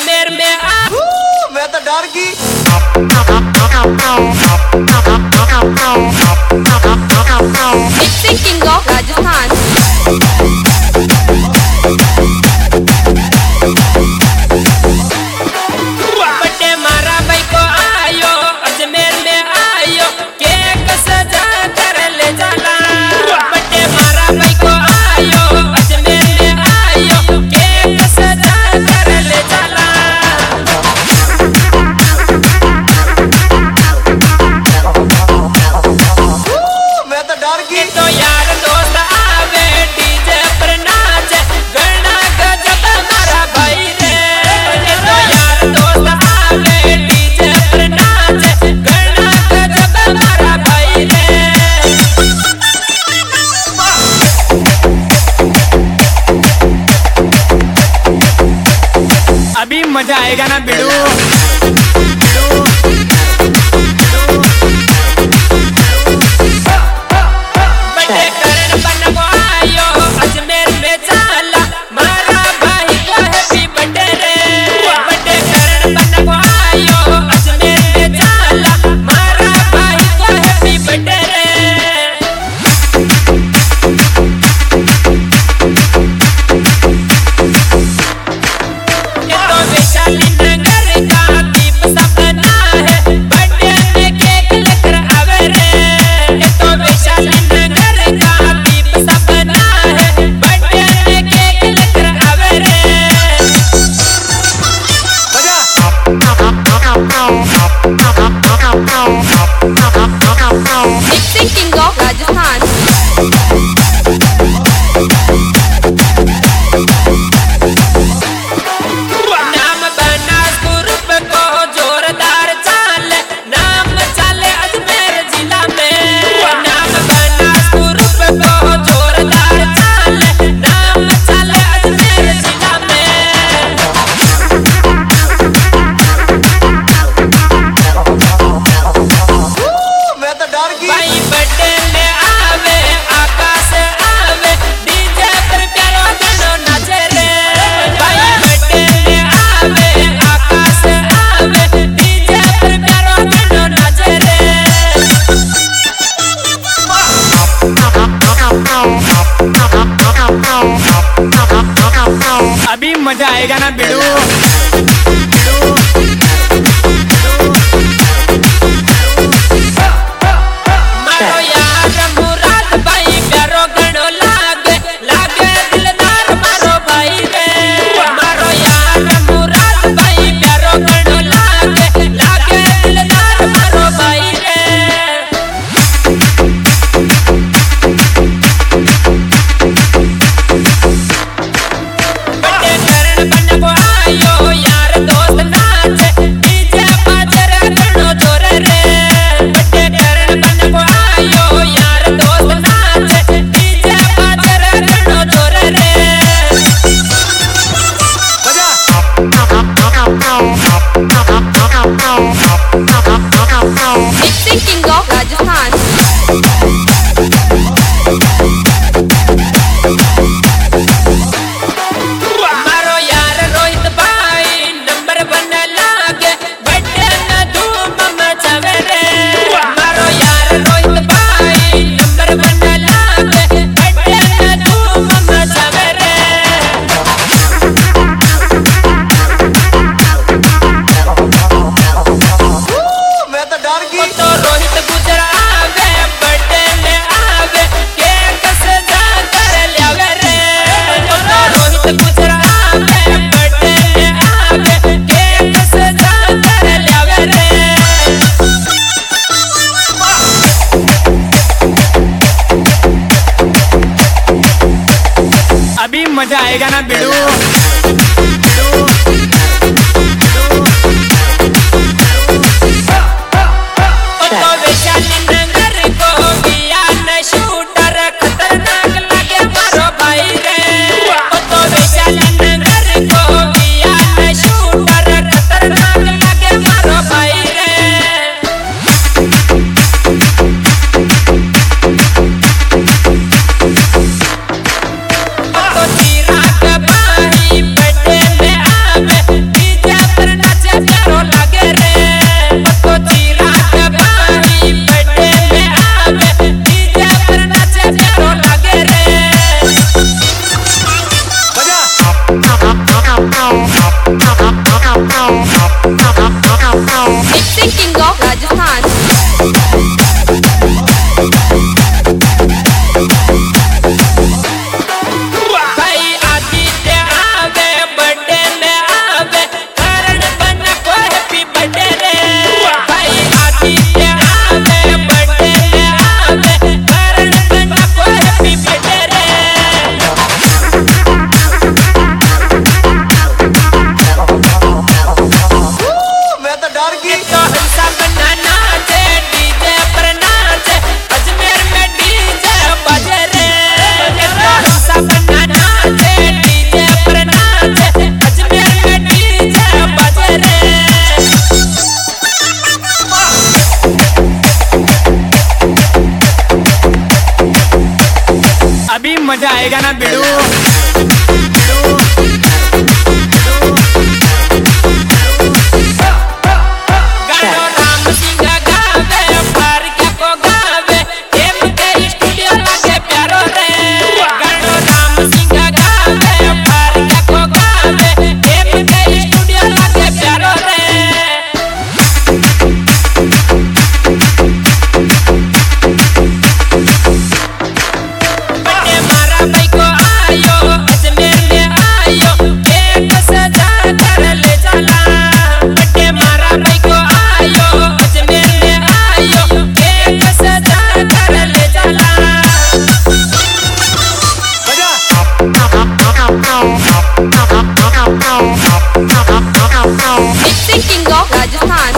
अजमेर में मैं तो डर गई। Mixing king of Rajasthan. Birthday मारा भाई को आयो अजमेर में आयो केक सजा कर ले जाला। बर्थडे मारा भाई को आयो अजमेर में आयो केक सजा कर ले जाला। मैं तो डर गई। तो यार दोस्त आवे डीजे पर नाचे गणा गजब मारा भाई रे। तो यार दोस्त आवे डीजे पर नाचे गणा गजब मारा भाई रे। अभी मजा आएगा ना बिड़ू। बर्थडे करण बनबो आयो अजमेर में जाला मारा भाई को हैप्पी बर्थडे रे। बर्थडे करण बनबो आयो अजमेर में जाला मारा भाई को हैप्पी बर्थडे रे। ये तो वैशाली नगर का दीप सपना है बर्थडे में केक लेकर आवे रे। ये तो वैशाली नगर का दीप सपना है बर्थडे में केक लेकर आवे रे। Mixing king of Rajasthan. नाम बनास ग्रुप को जोरदार चाले नाम चले अजमेर जिला में। नाम बनास ग्रुप को जोरदार चाले नाम चले अजमेर जिला में। मैं तो डर गई। भाई बर्थडे में आवे आकाश आवे डीजे पर प्यारो गानो नाचे रे। भाई बर्थडे में आवे आकाश आवे डीजे पर प्यारो गानो नाचे रे। अभी मजा आएगा ना बिड़ू। मारो यार मुराद भाई प्यारो गानो लागे लागे दिलदार मारो भाई रे। मारो यार मुराद भाई प्यारो गानो लागे लागे दिलदार मारो भाई रे। बर्थडे करण बनबो आयो यार दोस्त नाचे डीजे बाजर गणो जोर रे। बर्थडे करण बनबो आयो यार दोस्त नाचे डीजे बाजर गणो जोर रे। Mixing king of Rajasthan. मारो यार रोहित भाई नंबर वन लागे बर्थडे में धूम मचावे रे। मारो यार रोहित भाई नंबर वन लागे बर्थडे में धूम मचावे रे। मैं तो डर गई। तो रोहित गुजर आवे बर्थडे में आवे केक सजा कर ल्यावे रे। तो रोहित गुजर आवे बर्थडे में आवे केक सजा कर ल्यावे रे। अभी मजा आएगा ना बिड़ू। तो वैशाली नगर को किया न शूटर खतरनाक लगे मारो भाई रे। तो वैशाली नगर को किया न शूटर खतरनाक लगे मारो भाई रे। तो चिराग भाई आएगा ना बिड़ू। Mixing King of Rajasthan.